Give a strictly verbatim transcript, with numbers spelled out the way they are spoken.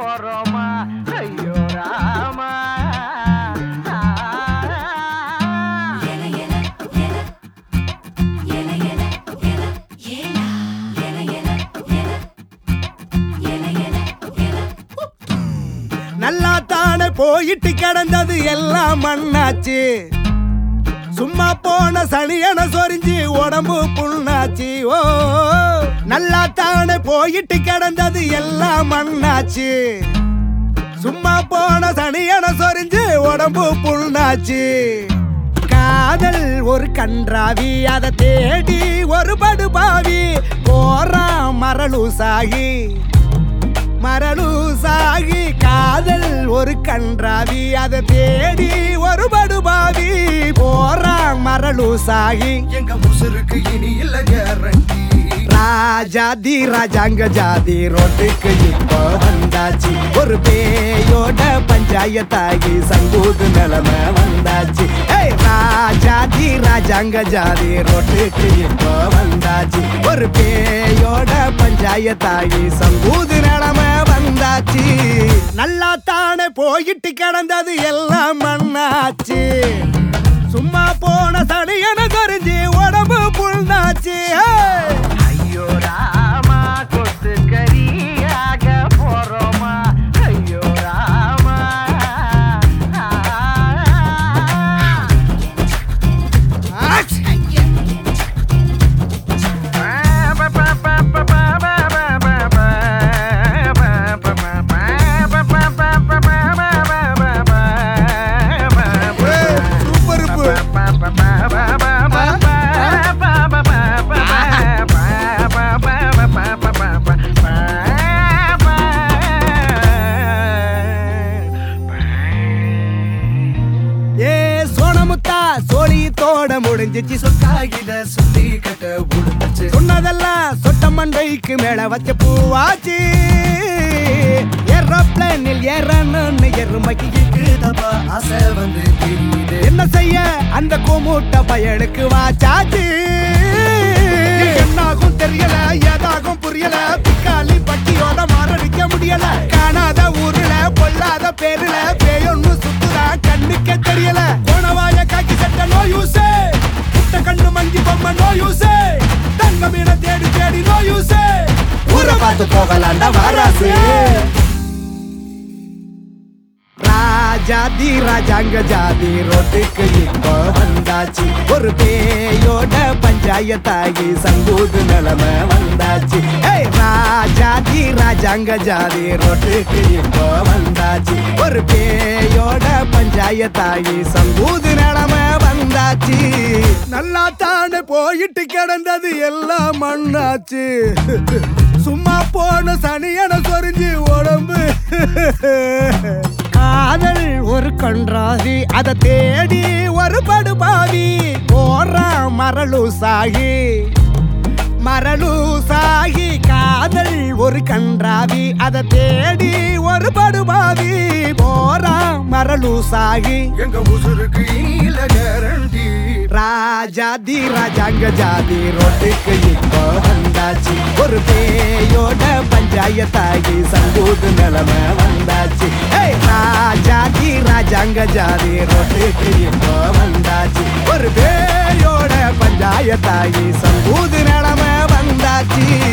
போறோமா ஐயோ ராமா நல்லா தானே போயிட்டு கிடந்தது எல்லாம் மண்ணாச்சு சும்மா போன சனியன சொரிஞ்சு உடம்பு புண்ணாச்சு ஓ நல்லா தானே போயிட்டு கிடந்தது எல்லாம் மண்ணாச்சு சும்மா போன சனியன சொரிஞ்சு உடம்பு புண்ணாச்சு காதல் ஒரு கன்றாவி அதை தேடி ஒரு படுபாவி போறான் மரலூசாகி மரலூசாகி காதல் ஒரு கன்றாவி அதை தேடி ஒரு படுபாவி போறான் மரலூசாகி எங்க முசுருக்கு இனி இல்ல கேரண்டி ராஜாதி ராஜாங்க ஜாதி ரோட்டுக்கு இப்போ வந்தாச்சு ஒரு பேயோட பஞ்சாயத்தாகி சங்கூது நிலைமை வந்தாச்சு ராஜாதி ராஜாங்க ஜாதி ரோட்டுக்கு இப்போ வந்தாச்சு ஒரு பேயோட பஞ்சாயத்தாகி சங்கூது நிலைமை வந்தாச்சு நல்லா தானே போயிட்டு கிடந்தது எல்லாம் மண்ணாச்சு சும்மா போன சனியன தெரிஞ்சு உடம்பு புண்ணாச்சு ஐயோ ராமா கொத்து கரியாக போறோமா ஐயோ ராமா சோழித்தோட முடிஞ்சிச்சு சொக்காகிட சுத்தி கட்ட உடுந்துச்சு சொன்னதெல்லாம் சொட்ட மண்டைக்கு மேல வச்ச பூவாச்சு ஏரோப்ளேனில் ஏறணும்னு எருமைக்கு இருக்குதப்பா ஆசை வந்து தெரியுது என்ன செய்ய அந்த கூமுட்ட பயலுக்கு வாச்சாச்சு என்னாகும் தெரியல ஏதாகும் புரியல பிக்காலி பட்டியோட மாரடிக்க முடியல காணாத ஊர்ல பொல்லாத பேருல பேயொன்னு சுத்துதா கண்ணுக்கே தெரியல கோணவாய காக்கி சட்ட நோ யூஸே புட்ட கண்ணு மங்கி பொம்மை நோ யூஸே தங்க மீன தேடி தேடி நோ யூஸே ஊரை பார்த்து போகலாண்டா வாராசு ராஜாதி ராஜாங்க ஜாதி ரோட்டுக்கு இப்போ வந்தாச்சு ஒரு பேயோட பஞ்சாயத்தாகி சங்கூது நிலைமை வந்தாச்சு ராஜாதி ராஜாங்க ஜாதி ரோட்டுக்கு இப்போ வந்தாச்சு ஒரு பேயோட பஞ்சாயத்தாகி சங்கூது நிலைமை வந்தாச்சு நல்லா தானே போயிட்டு கிடந்தது எல்லாம் மண்ணாச்சு சும்மா போன சனியன சொரிஞ்சு உடம்பு காதல் ஒரு கன்றாவி அதை தேடி ஒரு படுபாவி போறான் மரலூசாகி மரலூசாகி காதல் ஒரு கன்றாவி அதை தேடி ஒரு படுபாவி போறான் மரலூசாகி எங்க முசுருக்கு இனி இல்ல கேரண்டி ராஜாதி ராஜாங்க ஜாதி ரோட்டுக்கு இப்போ வந்தாச்சு ஒரு பேயோட பஞ்சாயத்தாகி சங்கூது நிலைமை வந்தாச்சு ராஜாதி ராஜாங்க ஜாதி ரோட்டுக்கு இப்போ வந்தாச்சு ஒரு பேயோட பஞ்சாயத்தாகி சங்கூது நிலைமை வந்தாச்சு